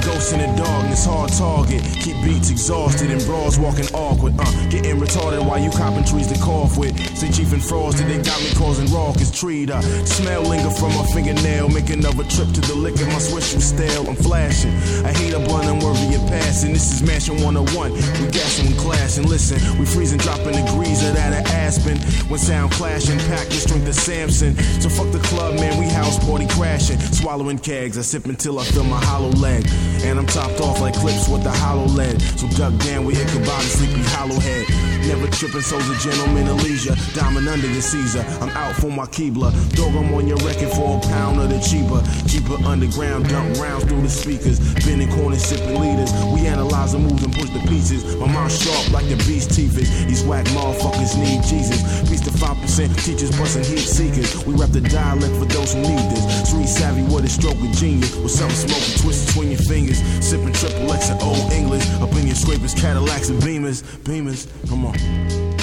ghosts in the darkness, hard target. Keep beats exhausted and bras walking awkward. Getting retarded while you copping trees to cough with. Say Chief and Frosted, they got me causing raucous treat. Smell linger from my fingernail, making another trip to the liquor. My switch was stale, I'm flashing. I hate a blunt, unworthy of passing. This is Mansion 101. We gassing, we clashing. Listen, we freezing, dropping degrees of that at Aspen. When sound clashing, pack the strength of Samson. So fuck the club, man, we house party crashing. Swallowing kegs, I sip until I feel my hollow leg. And I'm topped off like clips with the hollow lead. So duck down with Ichabod and Sleepy Hollow Head. Never tripping, soul's a gentleman of leisure. Diamond under the Caesar, I'm out for my Keebler. Dog, I'm on your record for a pound of the cheaper. Cheaper underground, dump rounds through the speakers. Bending corners, sipping leaders. We analyze the moves and push the pieces. My mind's sharp like the beast teeth is. These whack motherfuckers need Jesus. Peace to 5%, teachers busting heat seekers. We rap the dialect for those who need this. Street savvy with a stroke of genius. With something smoky twisted between your fingers. Sipping triple X and old English. Up in your scrapers, Cadillacs and Beamers. Beamers, come on.